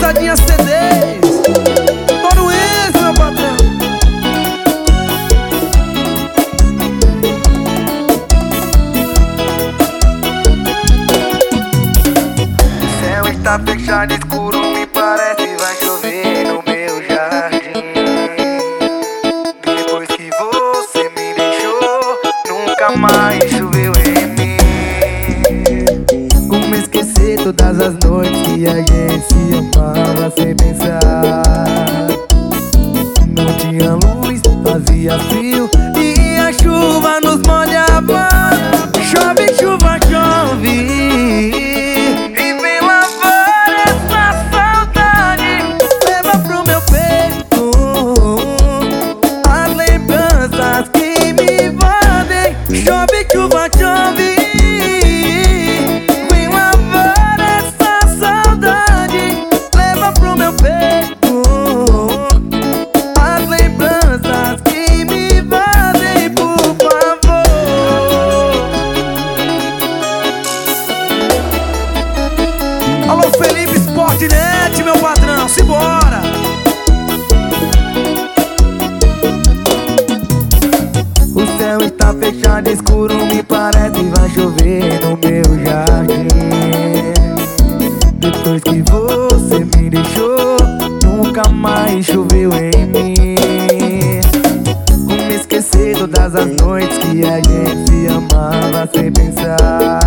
Pisadinha CDs, todo esse, meu patrão. O céu está fechado, escuro, me parece vai chover no meu jardim. Depois que você me deixou, nunca mais choveu em mim. Como esquecer todas as noites que a gente se amava sem pensar. Não tinha luz, fazia frio e a chuva nos molhava. Chove, chuva, chove. Chove, chuva, chove. Vem lavar essa saudade. Leva pro meu peito as lembranças que me invadem, por favor. Alô, Felipe Sportnet, meu patrão, simbora. O céu está fechado, escuro, me parece vai chover no meu jardim. Depois que você me deixou, nunca mais choveu em mim. Como esquecer todas as noites que a gente se amava sem pensar.